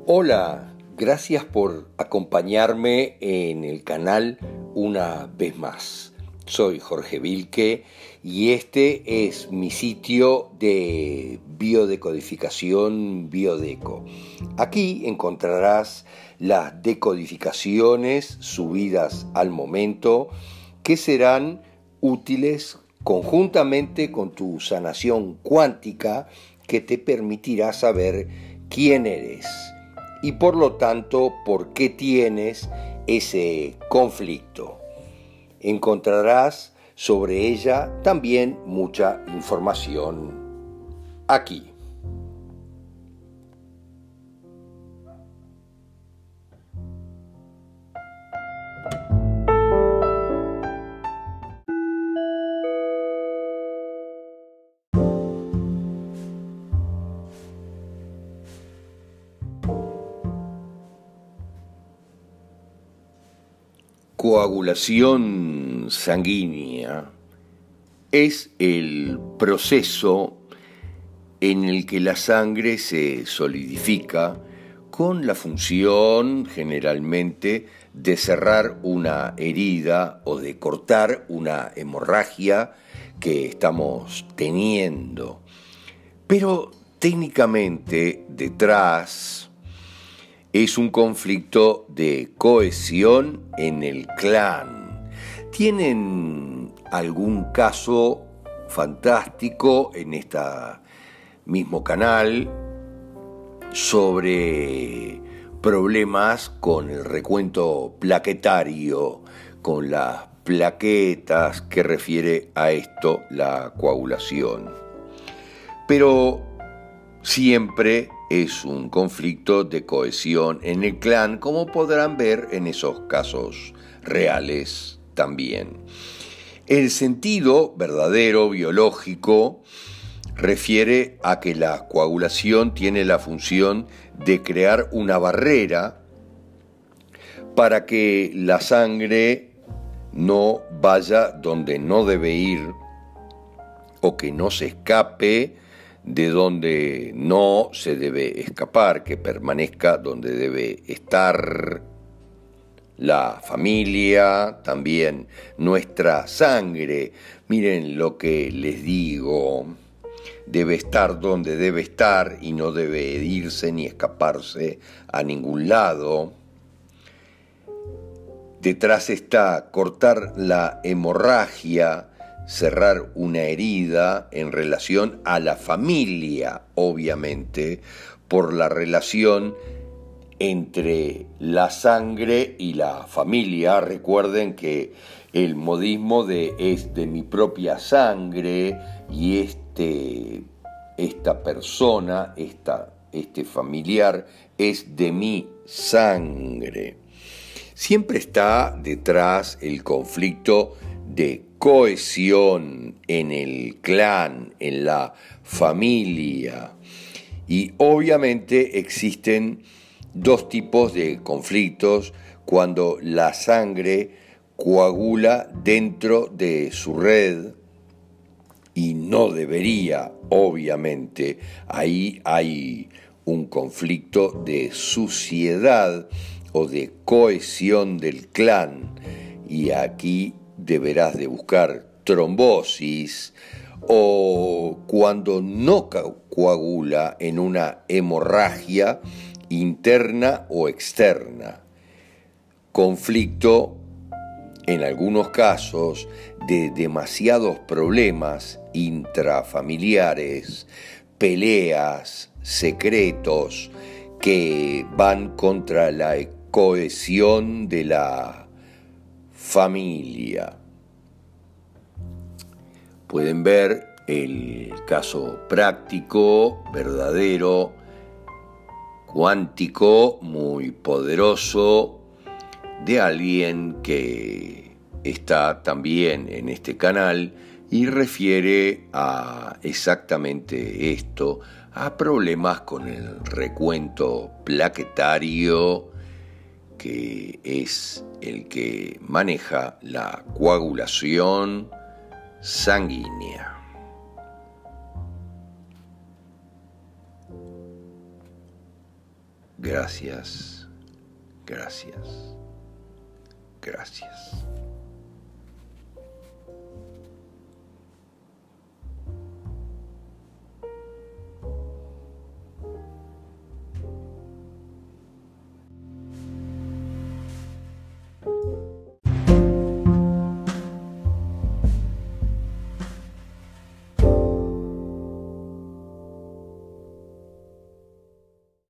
Hola, gracias por acompañarme en el canal una vez más. Soy Jorge Vilke y este es mi sitio de biodecodificación Biodeco. Aquí encontrarás las decodificaciones subidas al momento que serán útiles conjuntamente con tu sanación cuántica que te permitirá saber quién eres y por lo tanto por qué tienes ese conflicto. Encontrarás sobre ella también mucha información aquí. Coagulación sanguínea es el proceso en el que la sangre se solidifica con la función generalmente de cerrar una herida o de cortar una hemorragia que estamos teniendo. Pero técnicamente detrás es un conflicto de cohesión en el clan. ¿Tienen algún caso fantástico en este mismo canal sobre problemas con el recuento plaquetario, con las plaquetas que refiere a esto la coagulación? Pero siempre es un conflicto de cohesión en el clan, como podrán ver en esos casos reales también. El sentido verdadero biológico refiere a que la coagulación tiene la función de crear una barrera para que la sangre no vaya donde no debe ir o que no se escape de donde no se debe escapar, que permanezca donde debe estar. La familia, también nuestra sangre, miren lo que les digo, debe estar donde debe estar y no debe irse ni escaparse a ningún lado. Detrás está cortar la hemorragia, cerrar una herida en relación a la familia, obviamente, por la relación entre la sangre y la familia. Recuerden que el modismo es de mi propia sangre y esta persona, este familiar es de mi sangre. Siempre está detrás el conflicto de cohesión en el clan, en la familia. Y obviamente existen dos tipos de conflictos cuando la sangre coagula dentro de su red y no debería, obviamente. Ahí hay un conflicto de suciedad o de cohesión del clan y aquí deberás de buscar trombosis o cuando no coagula en una hemorragia interna o externa. Conflicto, en algunos casos, de demasiados problemas intrafamiliares, peleas, secretos que van contra la cohesión de la familia. Pueden ver el caso práctico, verdadero, cuántico, muy poderoso, de alguien que está también en este canal y refiere a exactamente esto, a problemas con el recuento plaquetario, que es el que maneja la coagulación sanguínea. Gracias, gracias, gracias.